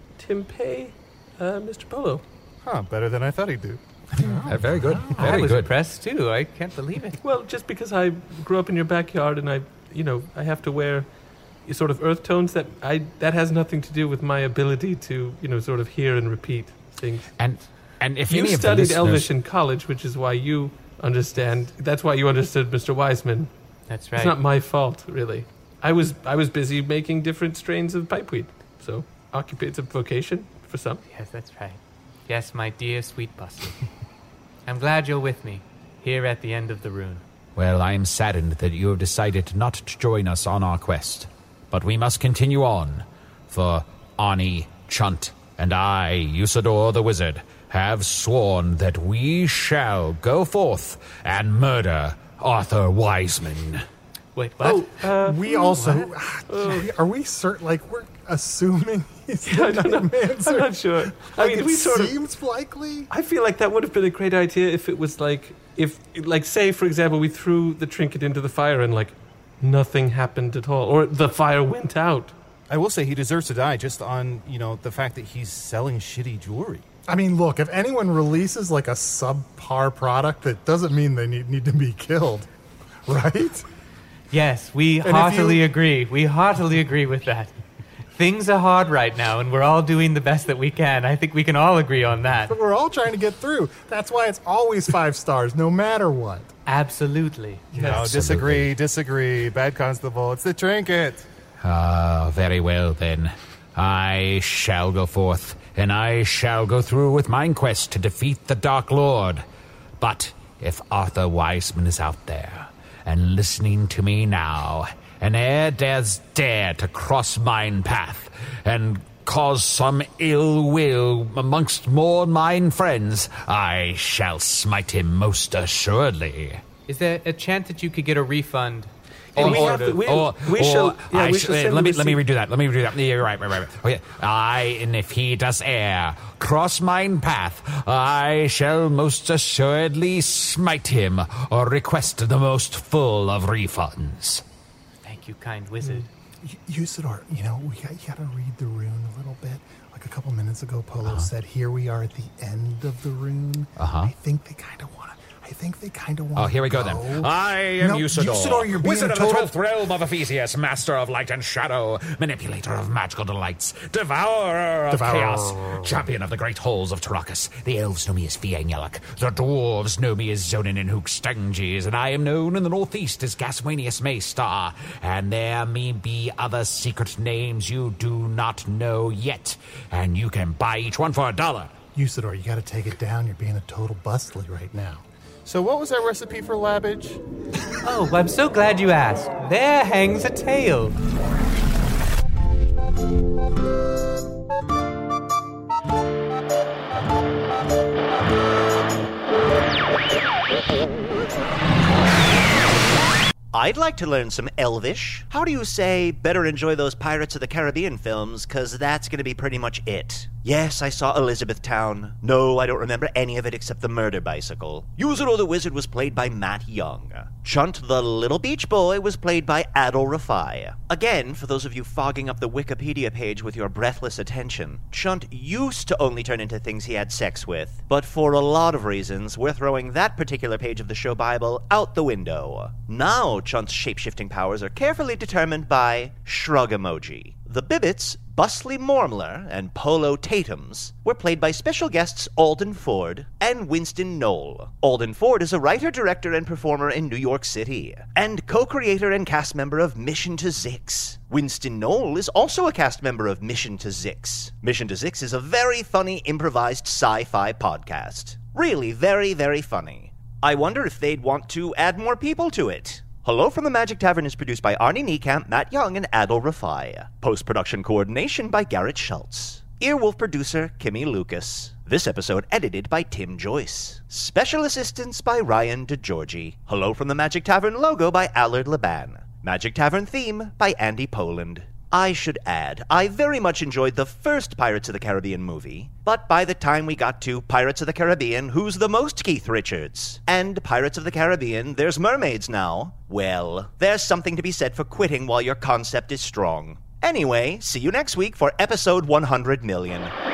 Timpei, uh, Mister Polo. Huh, better than I thought he'd do. Uh, very good. I Very was good. impressed too. I can't believe it. Well, just because I grew up in your backyard and I, you know, I have to wear sort of earth tones that I that has nothing to do with my ability to, you know, sort of hear and repeat things. And and if You any of the studied listeners, Elvish in college, which is why you understand. That's why you understood Mister Wiseman. That's right. It's not my fault, really. I was I was busy making different strains of pipeweed, so occup- it's a vocation for some. Yes, that's right. Yes, my dear sweet Bustly. I'm glad you're with me here at the end of the rune. Well, I am saddened that you have decided not to join us on our quest, but we must continue on, for Ani, Chunt, and I, Usador the Wizard, have sworn that we shall go forth and murder Arthur Wiseman. Wait, what? Uh, we also are we certain? Like we're assuming he's the I don't know. Nightmancer? I'm not sure. I Like, mean, it we sort of. seems likely. I feel like that would have been a great idea if it was like if like say for example we threw the trinket into the fire and like nothing happened at all, or the fire went out. I will say he deserves to die just on, you know, the fact that he's selling shitty jewelry. I mean, look, if anyone releases like a subpar product, that doesn't mean they need, need to be killed, right? Yes, we And if heartily you- agree. We heartily agree with that. Things are hard right now, and we're all doing the best that we can. I think we can all agree on that. But we're all trying to get through. That's why it's always five stars, no matter what. Absolutely. No, Absolutely. disagree, disagree. Bad constable, it's the trinket. Ah, very well then. I shall go forth, and I shall go through with mine quest to defeat the Dark Lord. But if Arthur Wiseman is out there, and listening to me now. And ere dares dare to cross mine path, and cause some ill will amongst more mine friends, I shall smite him most assuredly. Is there a chance that you could get a refund? And we or, have to- we- or- we or shall- yeah, I we sh- shall uh, send let me the let me receipt. redo that. Let me redo that. Yeah, right, right, right. right. Okay. I, and if he does err, cross mine path, I shall most assuredly smite him, or request the most full of refunds. Thank you, kind wizard. Usador, you know, we got, you got to read the rune a little bit. Like a couple minutes ago, Polo Uh-huh. said, here we are at the end of the rune. Uh-huh. I think they kind of want to, I think they kind of want to Oh, here we go, then. I am No, Usador, Usador, you're being wizard of total- the twelfth realm of Ephesius, master of light and shadow, manipulator of magical delights, devourer of Devourer. chaos, champion of the great halls of Tarakas. The elves know me as Fiangyalak, the dwarves know me as Zonin and Hookstanges, and I am known in the northeast as Gaswanius Maystar. And there may be other secret names you do not know yet, and you can buy each one for a dollar. Usador, you got to take it down. You're being a total bustly right now. So what was that recipe for labbage? Oh, I'm so glad you asked. There hangs a tale. I'd like to learn some Elvish. How do you say better enjoy those Pirates of the Caribbean films, because that's going to be pretty much it. Yes, I saw Elizabethtown. No, I don't remember any of it except the murder bicycle. Usador the Wizard was played by Matt Young. Chunt the Little Beach Boy was played by Adol Rafai. Again, for those of you fogging up the Wikipedia page with your breathless attention, Chunt used to only turn into things he had sex with, but for a lot of reasons, we're throwing that particular page of the show Bible out the window. Now, Chunt's shape-shifting powers are carefully determined by shrug emoji. The Bibbits, Bustly Mormler, and Polo Tatums were played by special guests Alden Ford and Winston Knoll. Alden Ford is a writer, director, and performer in New York City, and co-creator and cast member of Mission to Zix. Winston Knoll is also a cast member of Mission to Zix. Mission to Zix is a very funny improvised sci-fi podcast. Really very, very funny. I wonder if they'd want to add more people to it. Hello from the Magic Tavern is produced by Arnie Niekamp, Matt Young, and Adol Rafai. Post-production coordination by Garrett Schultz. Earwolf producer Kimmy Lucas. This episode edited by Tim Joyce. Special assistance by Ryan DeGiorgi. Hello from the Magic Tavern logo by Allard Laban. Magic Tavern theme by Andy Poland. I should add, I very much enjoyed the first Pirates of the Caribbean movie, but by the time we got to Pirates of the Caribbean, Who's the Most Keith Richards? And Pirates of the Caribbean, There's Mermaids Now, well, there's something to be said for quitting while your concept is strong. Anyway, see you next week for episode one hundred million.